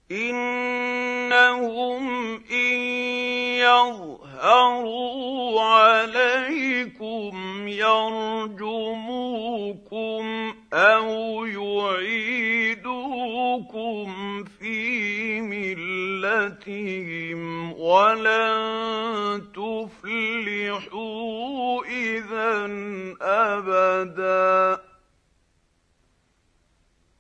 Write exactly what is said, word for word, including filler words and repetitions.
إِنَّهُمْ إِن يَظْهَرُوا عَلَيْكُمْ يَرْجُمُوكُمْ أَوْ يُعِيدُوكُمْ فِي مِلَّتِهِمْ وَلَن تُفْلِحُوا إِذًا أَبَدًا